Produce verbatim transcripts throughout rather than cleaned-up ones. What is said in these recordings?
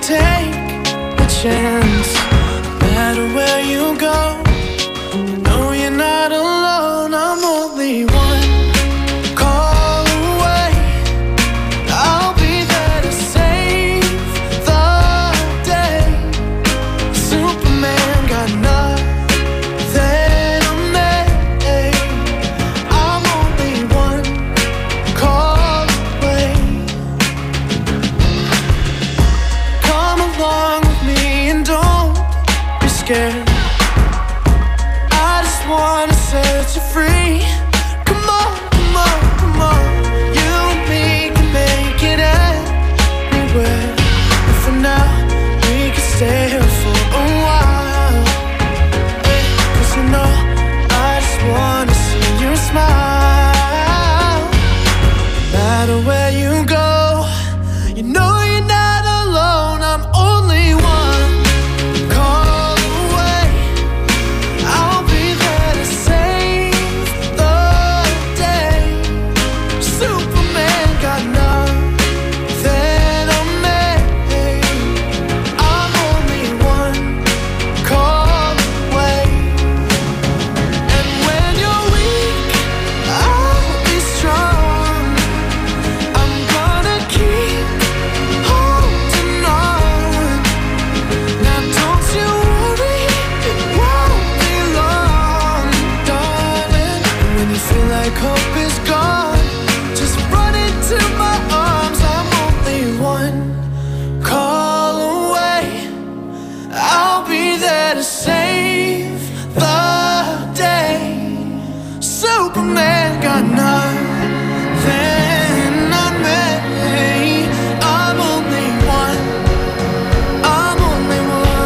take a chance. No matter where you go, you know you're not alone. I'm only one call away. I'll be there to save the day. Superman got nothing on me. I'm only one call away. Come along with me and don't be scared. I just wanna set you free. Come on, come on, come on. You and me can make it anywhere. And for now, we can stay here for a while. Cause you know, I just wanna see you smile. No matter where you go, you know you're not alone. I'm only one call away. I'll be there to save the day. Superman got nothing on me. I'm only one call away. And when you're weak, I'll be strong. I'm gonna keep holding on. Now don't you worry, it won't be long, darling. When you feel like hope is gone, just run into my arms. I'm only one call away. I'll be there to save the day. Superman got nothing on me. I'm only one. I'm only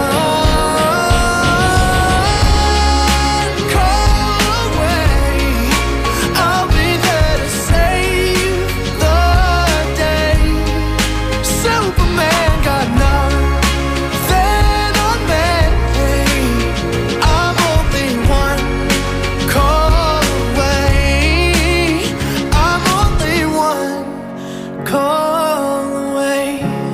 one call away. I'll be there to save the day. Superman got nothing on me. I'm only one call away. I'm only one call away.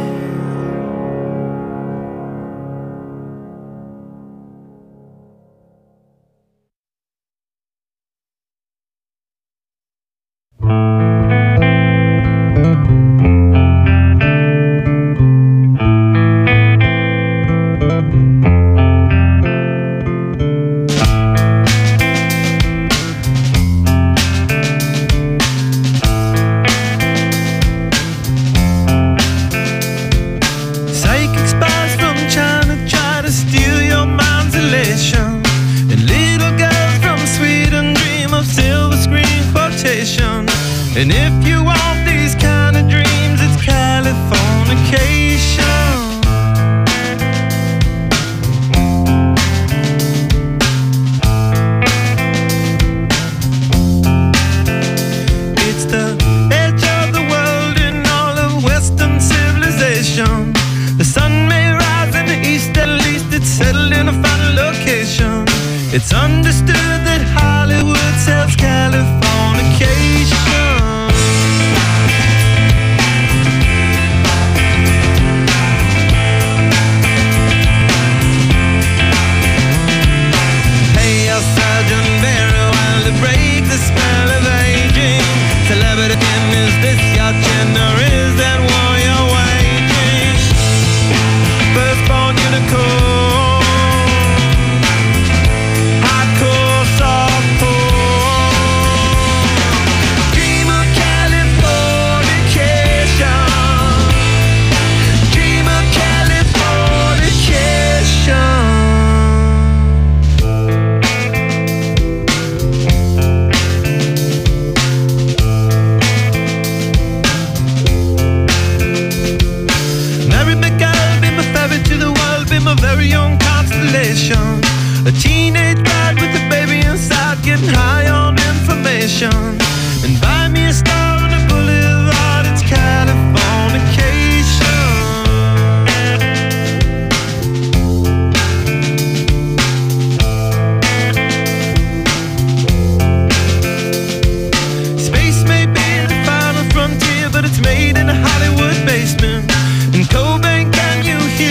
Psychic spies from China try to steal your mind's elation. And little girls from Sweden dream of silver screen quotation. And if you want these kind of dreams, it's Californication. It's the edge of the world in all of Western civilization. The sun may rise in the east, at least it's settled in a final location. It's understood that Hollywood sells Californication. Hey, your surgeon very well to break the spell of aging. Celebrity Kim, is this your chin or is that war you're waging? Firstborn unicorn, hardcore, softcore. Dream of Californication. Dream of Californication. Mary McGill, be my ferry to the world, be my very own constellation. A teenage bride with a baby inside, getting high on information. And buy me a star on the boulevard, it's Californication. Space may be the final frontier, but it's made in a Hollywood basement. In Cobain, can you hear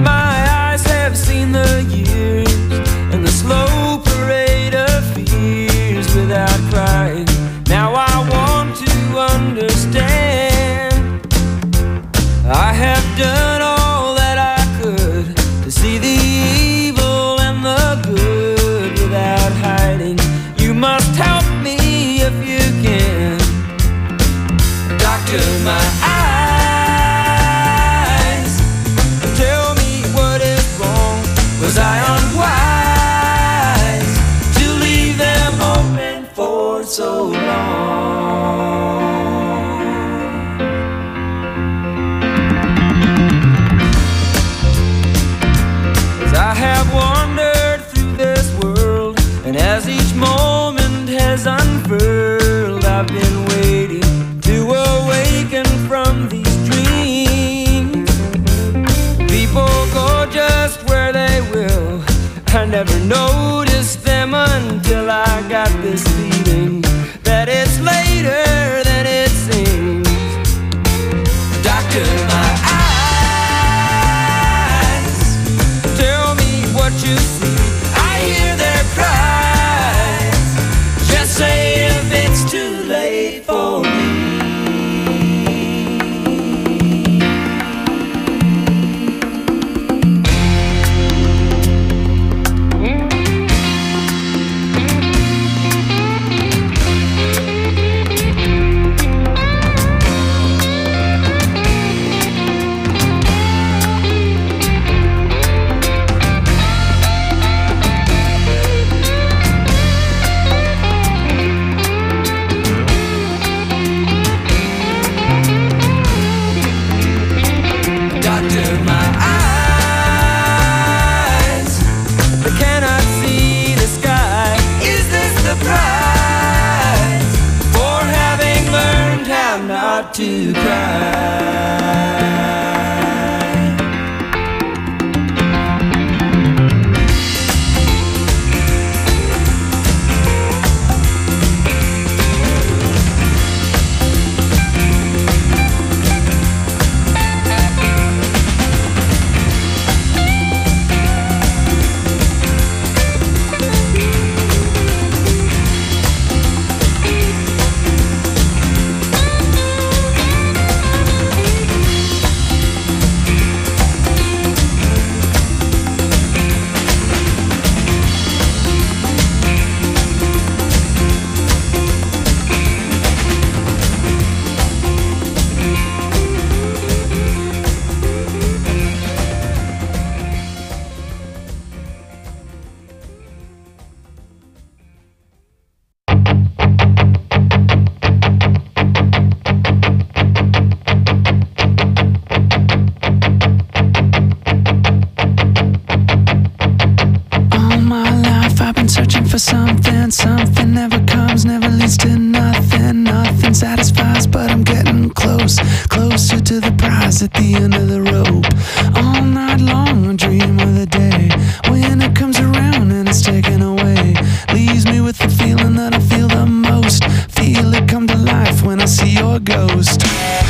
my eyes have seen the years and the slow parade of fears without crying. Now I want to understand. I have done all that I could to see the evil and the good without hiding. You must help me if you can. Doctor, my eyes, tell me what is wrong. Was I unwise to leave them open for so long? 'Cause I have wandered through this world, and as each moment has unfurled, I've been waiting to awaken from these dreams. People go just where they will. I never noticed them until I got this feeling that it's later than it seems. Doctor, my eyes, tell me what you see. I hear their cries. Just say if it's too late for me. To cry. At the end of the rope, all night long I dream of the day when it comes around and it's taken away. Leaves me with the feeling that I feel the most. Feel it come to life when I see your ghost.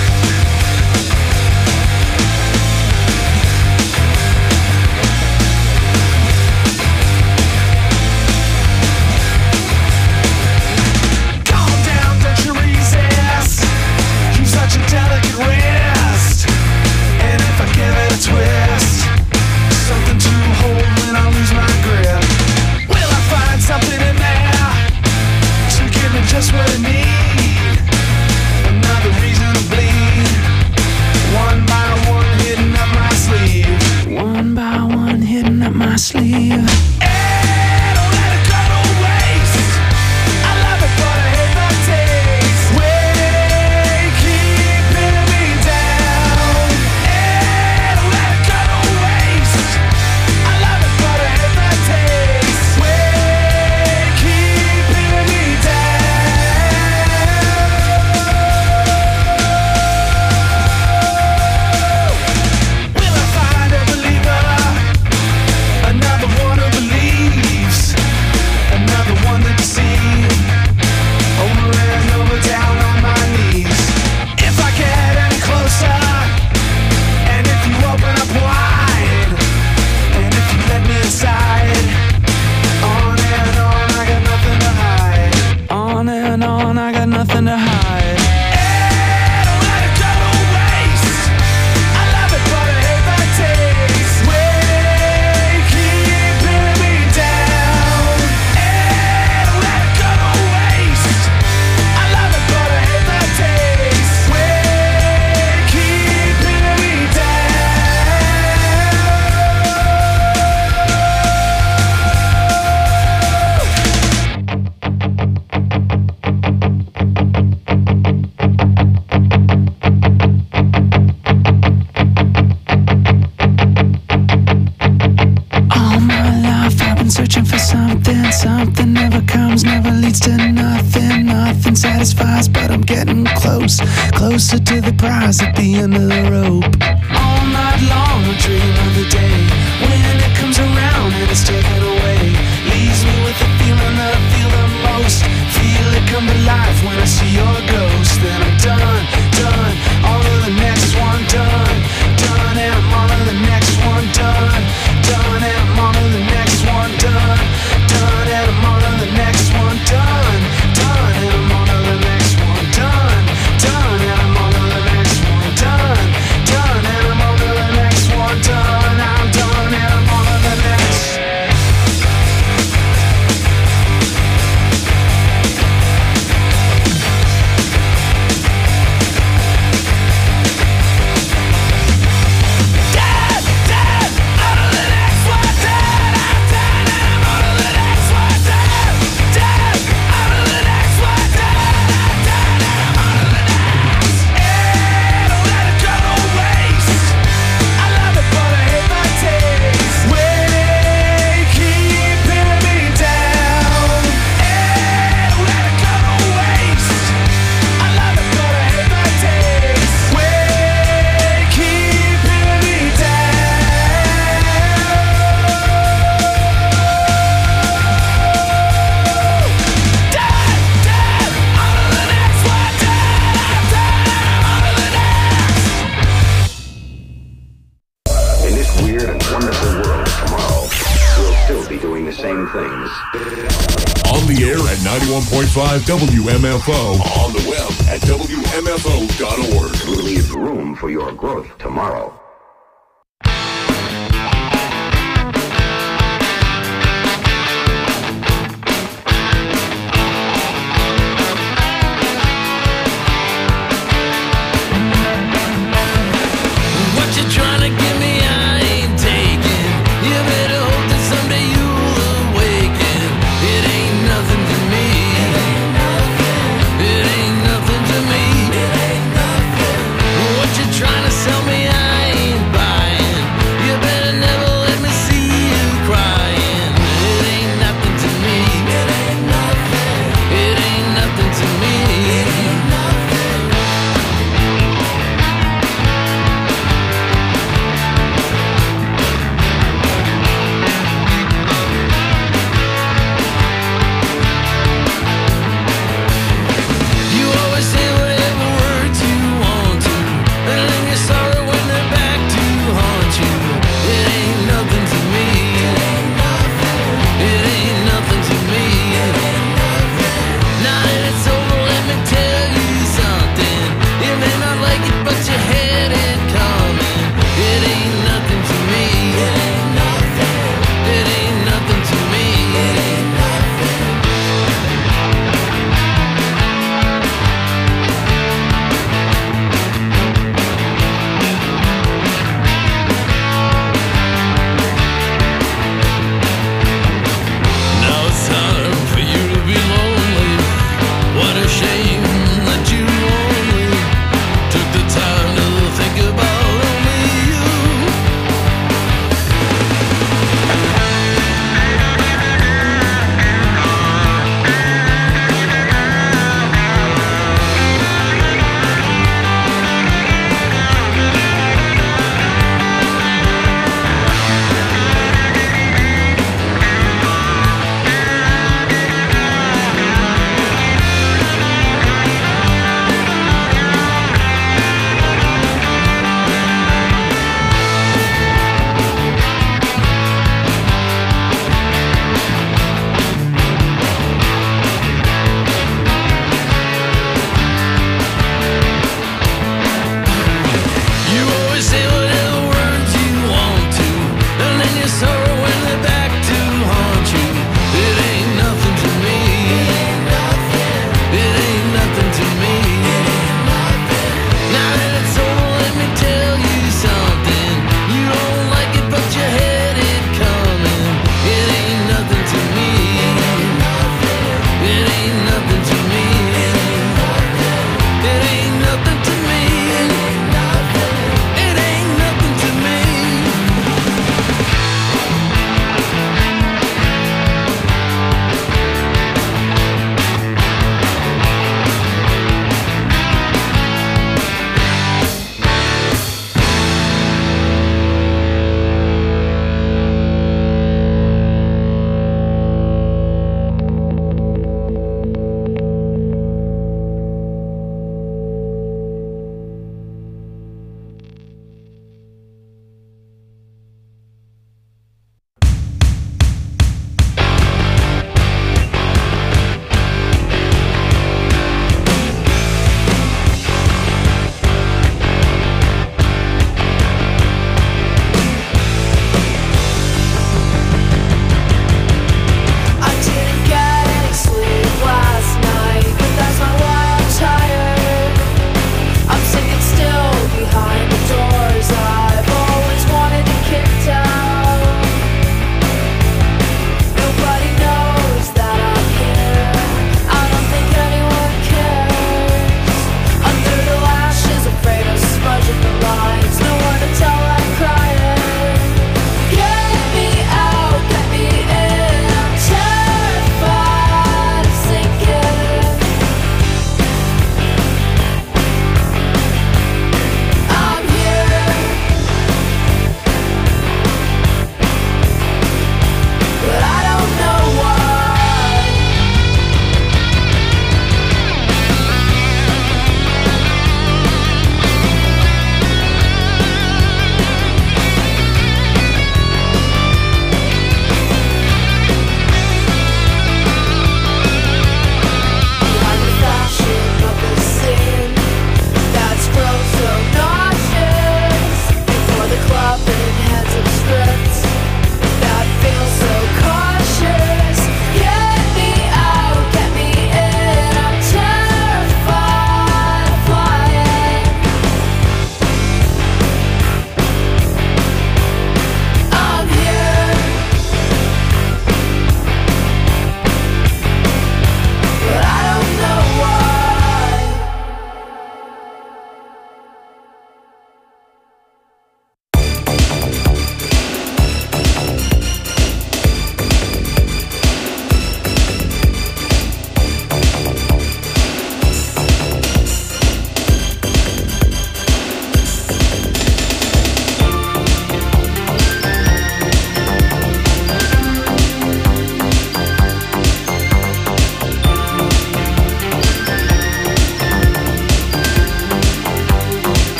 Calm down, don't you resist. You're such a delicate wrist. And if I give it a twist, something to hold when I lose my grip. Will I find something in there to give me just what I need? Another reason to bleed. One by one hidden up my sleeve. One by one hidden up my sleeve. Hey, don't let it go to waste. I love it, but I hate the taste. Way keeping me down. Hey, don't let it go to waste. I love it, but I hate the taste. Way keeping me down. Will I find a believer? Another one who believes. leads to nothing, nothing satisfies, but I'm getting close, closer to the prize at the end of the rope. All night long I dream of the day when it comes around and it's taken away. Leaves me with the feeling that I feel the most. Feel it come to life when I see your ghost. Then I'm done, done, on to the next one, done, done, and I'm on to the next one, done, done, and I'm on to the next one, done, done, and I'm on to the next one, done, done, and I'm on to the next one, done, done, and I'm on to the next one, done, done, and I'm on to the next one, done, I'm done, and I'm on to the next. ninety-one point five W M F O. On the web at W M F O dot org. Leave room for your growth tomorrow. What you trying to give me, I ain't taking. You better hope that someday you'll awaken. It ain't nothing to me. It ain't nothing to me. What you trying to sell me, I ain't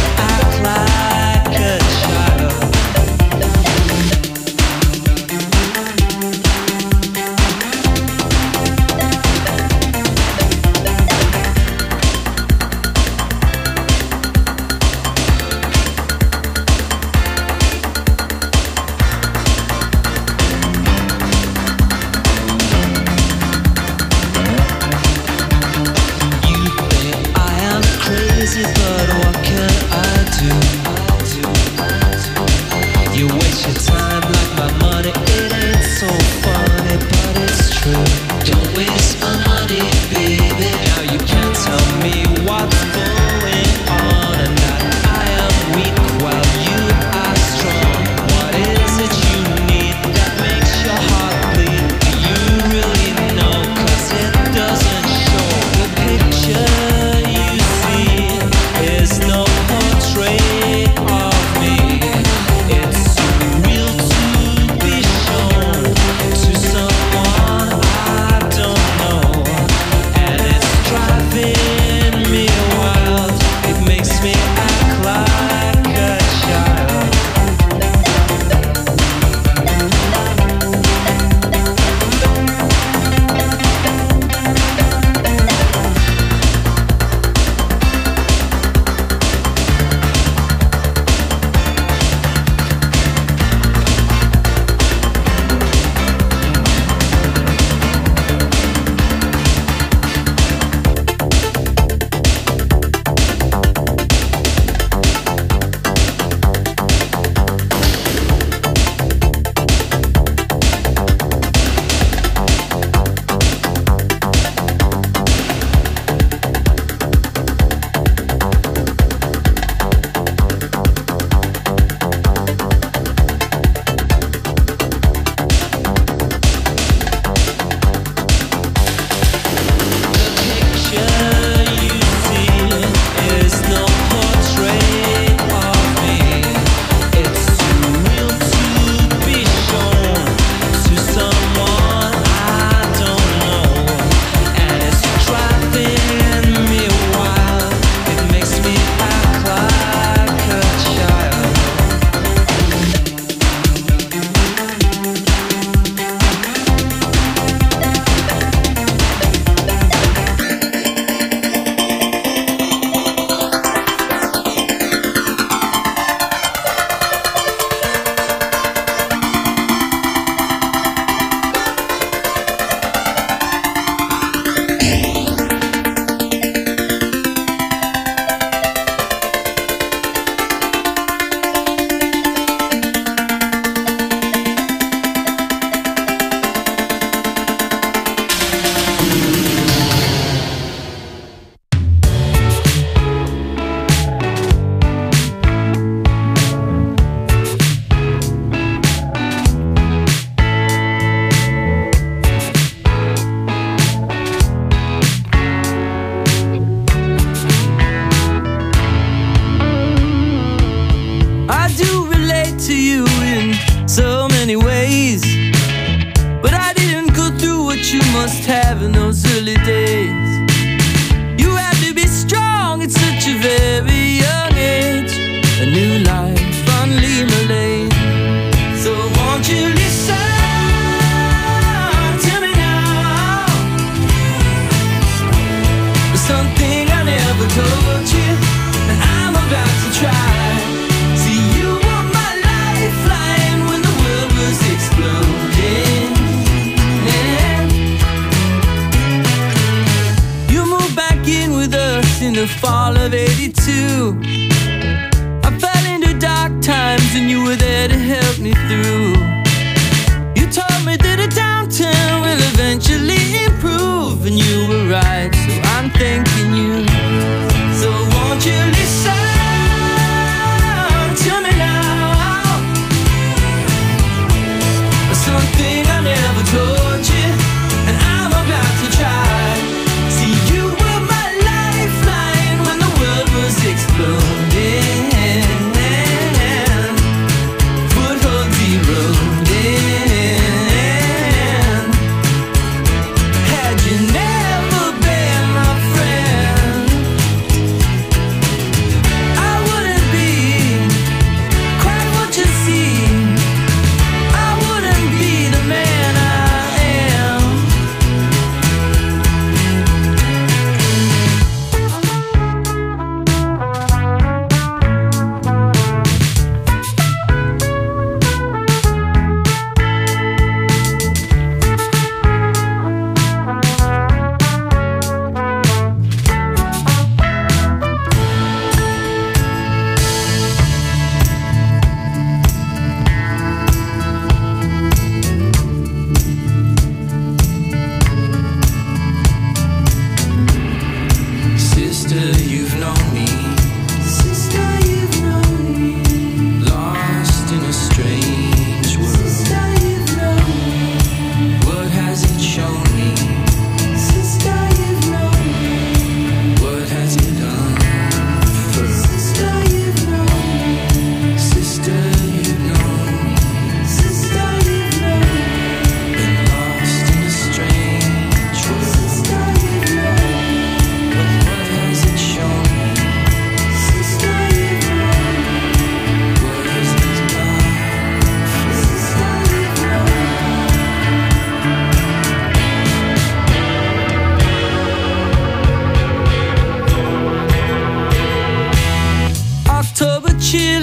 act like a child. But what can I do? You waste your time like my money. It ain't so funny, but it's true. Don't waste my money, baby. Now you can't tell me what's going on, and that I am weak while you are strong. What is it you need that makes your heart bleed? Do you really know? 'Cause it doesn't show. The picture there's no portrait of me. It's too real to be shown to someone I don't know, and it's driving me wild. It makes me act like a child. Must have in those early days. You had to be strong at such a very young age. A new life on Lima Lane. So won't you listen to me now? There's something I never told you that I'm about to try. See, you were my lifeline when the world was exploding. In the fall of eighty-two, I fell into dark times and you were there to help me through. You told me that a downturn will eventually improve, and you were right, so I'm thanking you. So won't you listen to me now? Something I never told you, and I'm about to try. See, you were my lifeline when the world was exploding.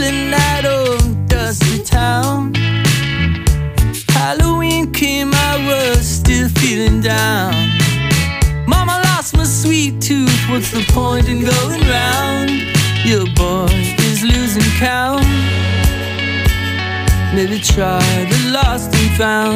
chilling night, oh, dusty town. Halloween came, I was still feeling down. Mama lost my sweet tooth, what's the point in going round? Your boy is losing count. Maybe try the lost and found.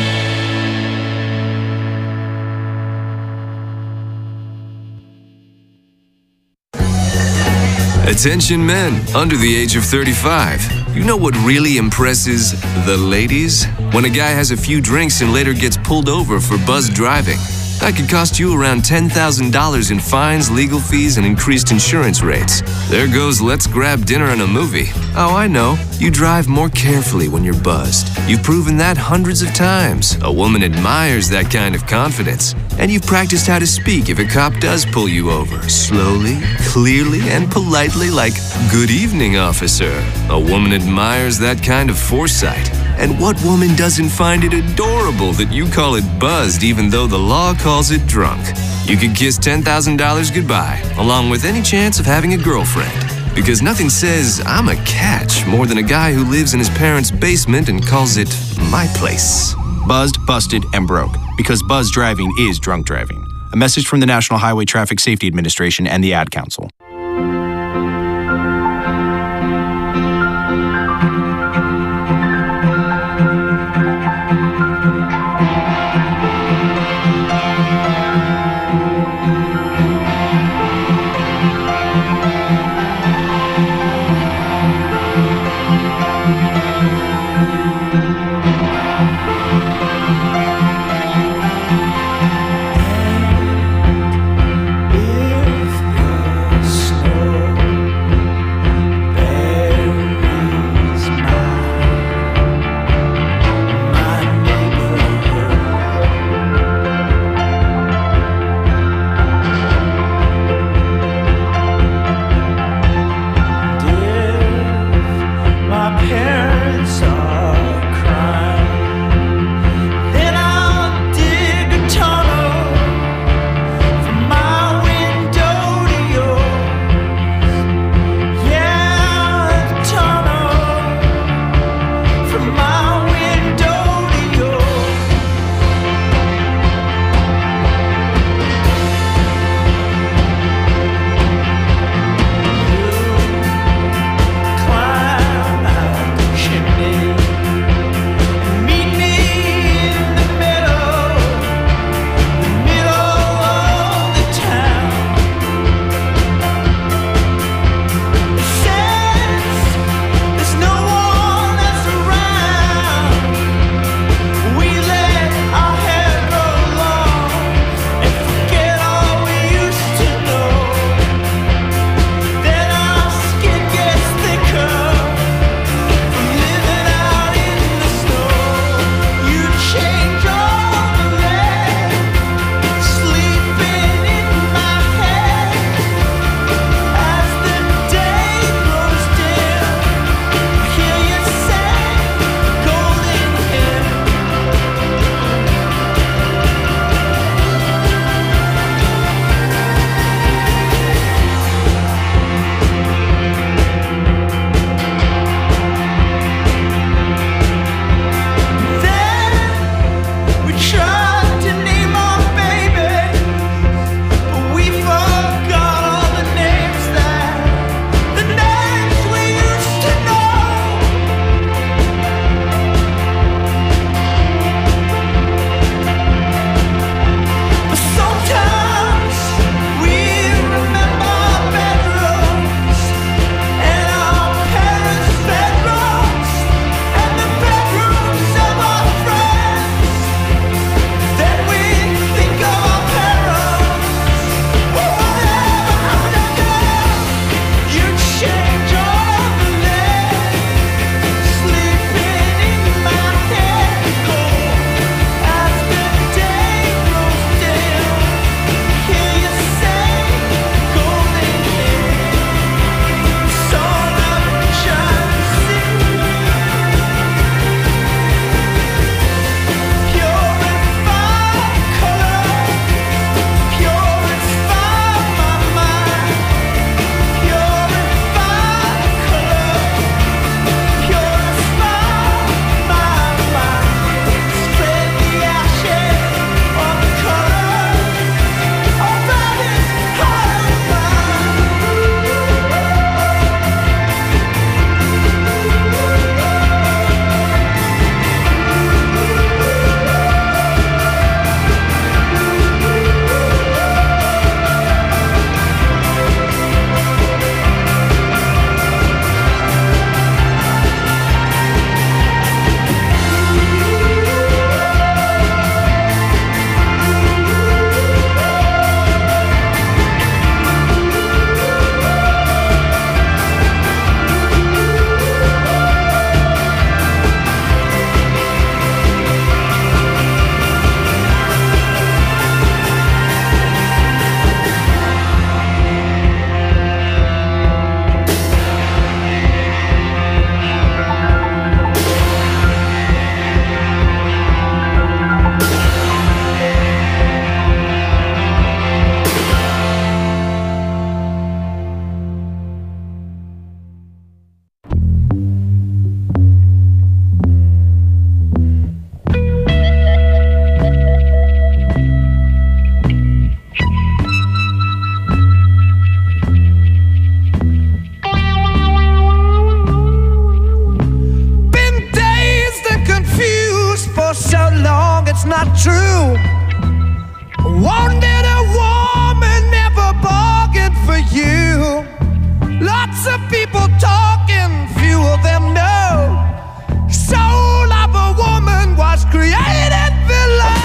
Attention men under the age of thirty-five. You know what really impresses the ladies? When a guy has a few drinks and later gets pulled over for buzzed driving. That could cost you around ten thousand dollars in fines, legal fees, and increased insurance rates. There goes let's grab dinner and a movie. Oh, I know. You drive more carefully when you're buzzed. You've proven that hundreds of times. A woman admires that kind of confidence. And you've practiced how to speak if a cop does pull you over. Slowly, clearly, and politely like, "Good evening, officer." A woman admires that kind of foresight. And what woman doesn't find it adorable that you call it buzzed even though the law calls it drunk? You could kiss ten thousand dollars goodbye, along with any chance of having a girlfriend. Because nothing says, "I'm a catch," more than a guy who lives in his parents' basement and calls it my place. Buzzed, busted, and broke. Because buzz driving is drunk driving. A message from the National Highway Traffic Safety Administration and the Ad Council. it's not true. Wanted a woman, never bargained for you. Lots of people talking, few of them know. Soul of a woman was created below.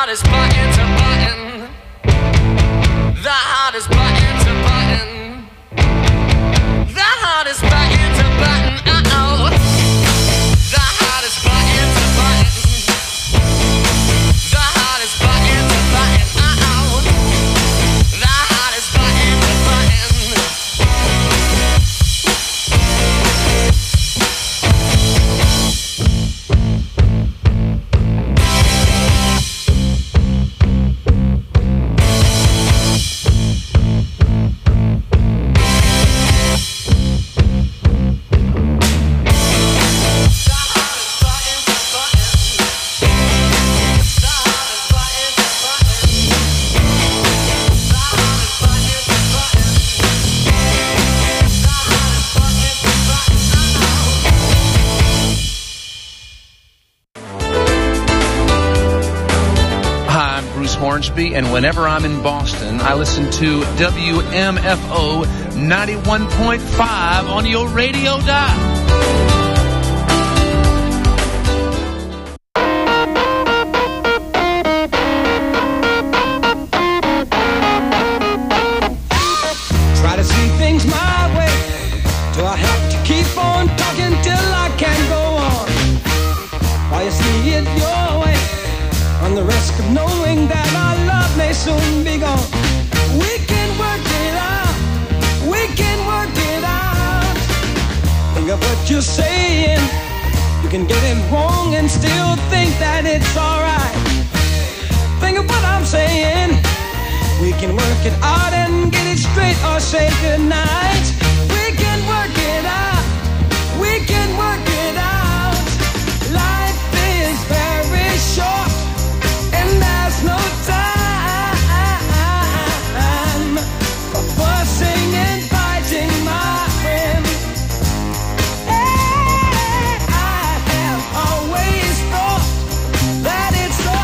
hardest button to button. The hardest button to button. The hardest button to button. Uh-oh. The hardest button to button. The hardest button to button. Uh-oh. The hardest button to button. Hornsby, and whenever I'm in Boston, I listen to W M F O ninety-one point five on your radio dial. Try to see things my way. Do I have to keep on talking till I can go on? While you see it your way, on the risk of knowing that our love may soon be gone. We can work it out. We can work it out. Think of what you're saying. You can get it wrong and still think that it's alright. Think of what I'm saying. We can work it out and get it straight or say goodnight. We can work it out. We can work it out. Life is very short, and there's no time for fussing and fighting, my friend. Hey, I have always thought that it's a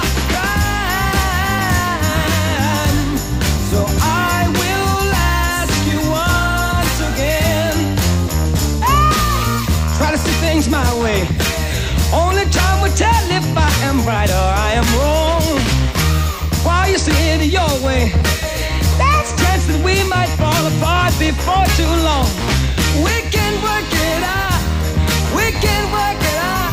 crime, so I will ask you once again. Hey, try to see things my way. Only time will tell if I am right or I am wrong. While you see it your way, there's a chance that we might fall apart before too long. We can work it out. We can work it out.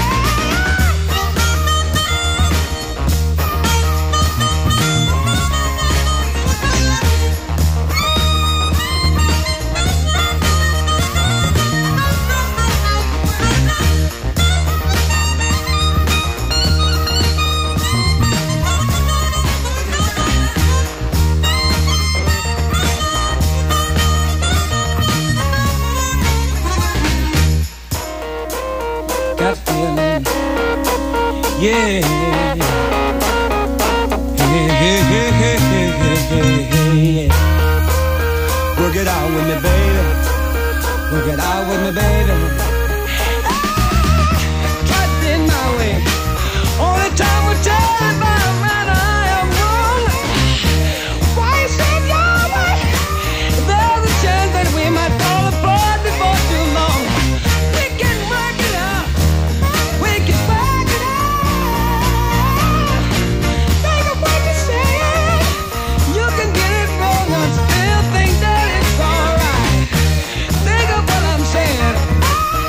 Got feeling, yeah. Hey, hey, hey, hey, hey, hey, hey. Work it out with me, baby. Work it out with me, baby. Try it in my way. Only time will tell if I'm right or I am wrong. Why you say your way? There's a chance that we might fall apart before too long. We can work it out. We can work it out. Think of what you're saying. You can get it wrong and still think that it's alright. Think of what I'm saying.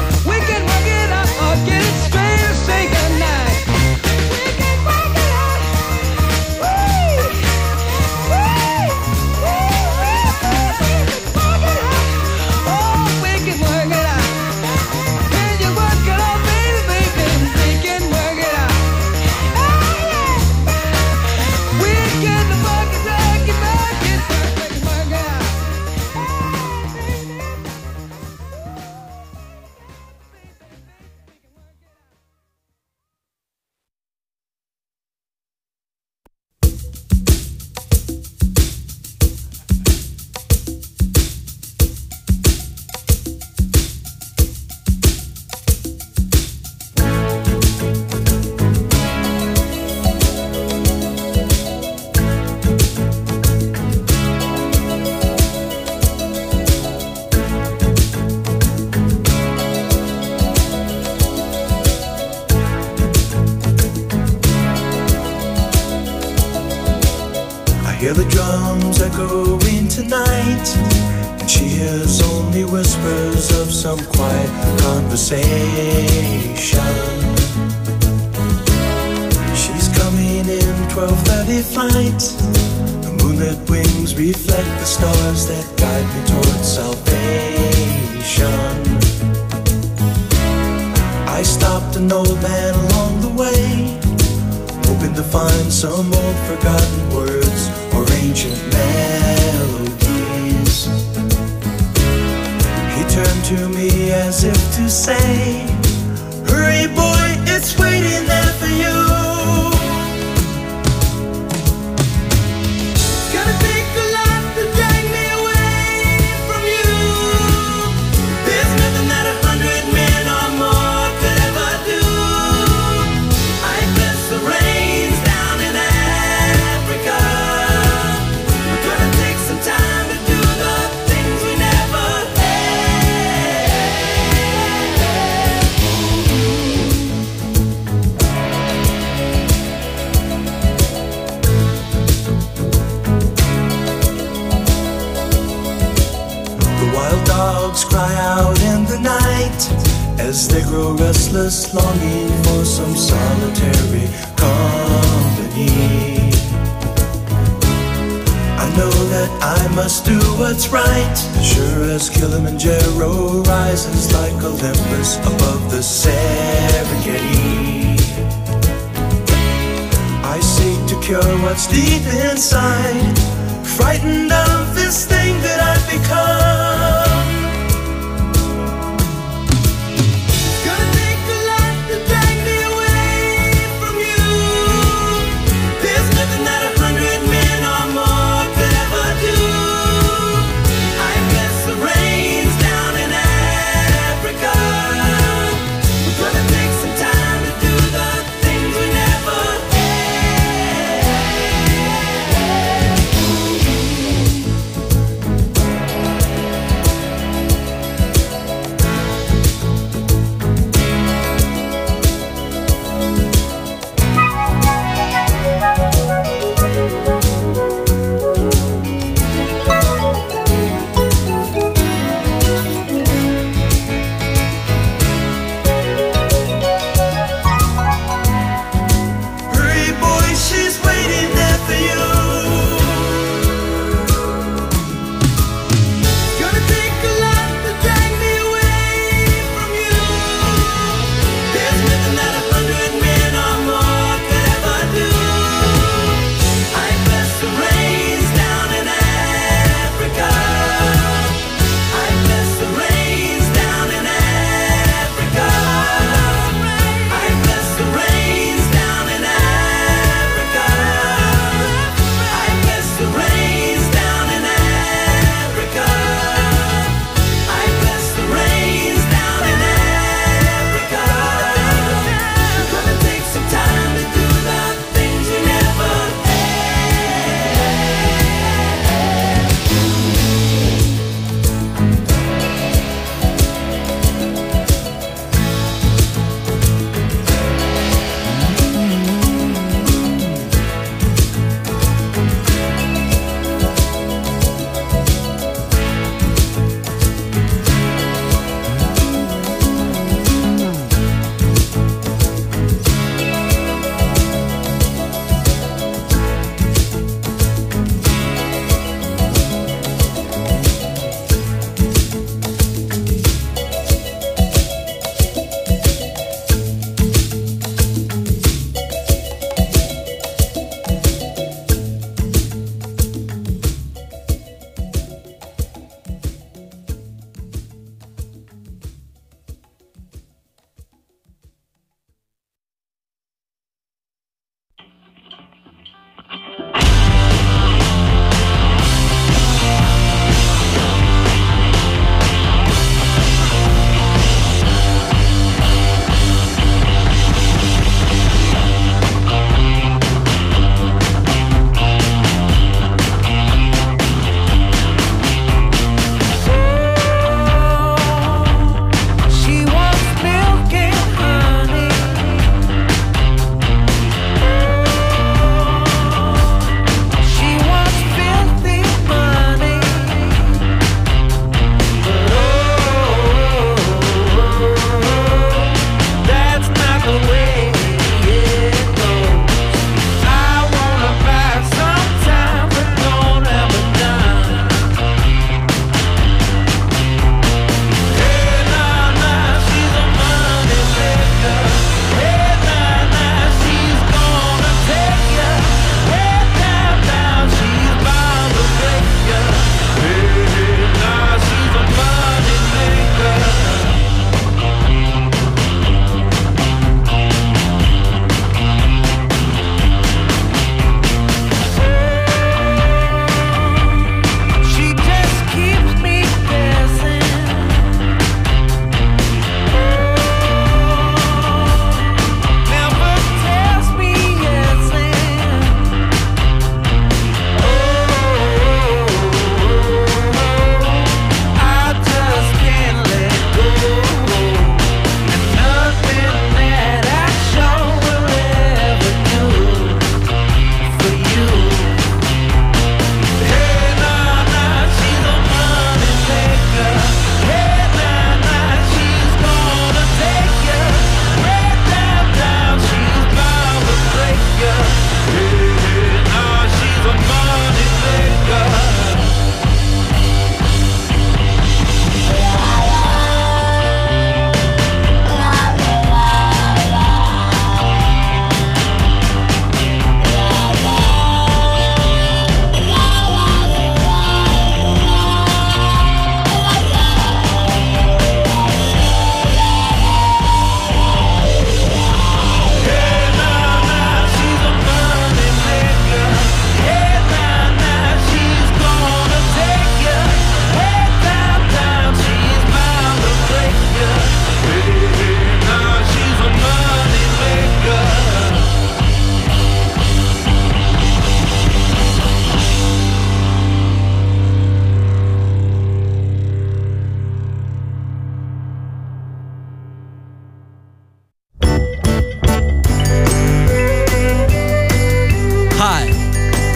hear the drums echoing tonight, and she hears only whispers of some quiet conversation. She's coming in twelve thirty flight. The moonlit wings reflect the stars that guide me towards salvation. I stopped an old man along the way, hoping to find some old forgotten words or ancient melodies. He turned to me as if to say, hurry boy, it's waiting there for you. It's gonna take a lot to drag me away from you. There's nothing that a hundred men or more could ever do. I bless the rains down in Africa. We're gonna take some time to do the things we never had. The wild dogs cry out in the night as they grow restless, longing for some solitary company. I know that I must do what's right, sure as Kilimanjaro rises like Olympus above the Serengeti. I seek to cure what's deep inside, frightened of this thing that I've become. It's gonna take a lot to drag me away from you. There's nothing that a hundred men or more could ever do. I bless the rains down in Africa. We're gonna take some time to do the things we never had.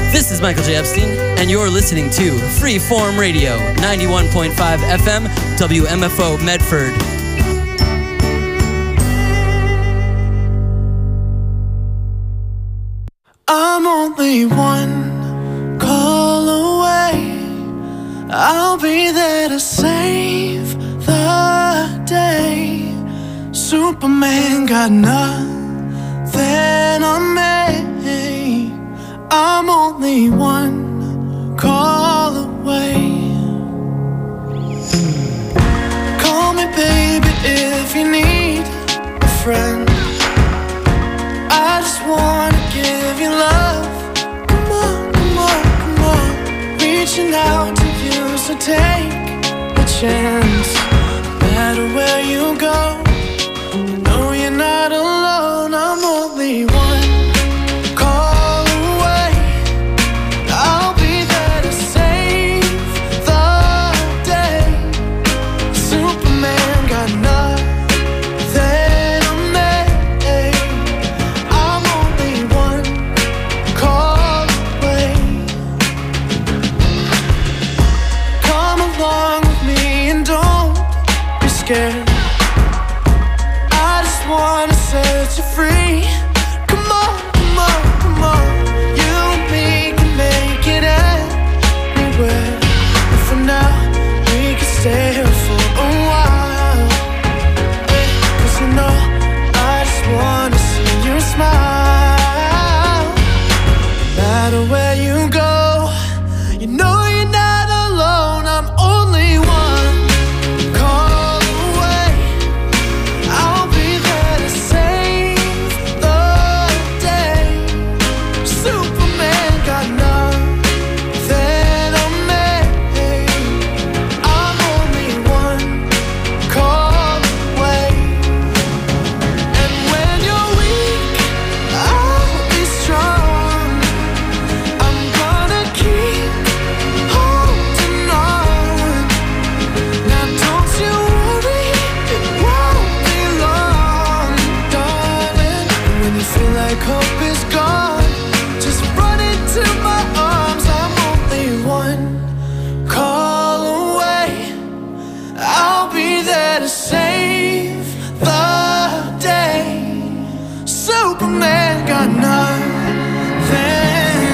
This is Michael J. Epstein, and you're listening to Freeform Radio, ninety-one point five F M, W M F O Medford. I'm only one call away. I'll be there to save the day. Superman got nothing on me. I'm only one call away. Call me baby if you need a friend. I just wanna give you love. Come on, come on, come on. Reaching out to you, so take a chance.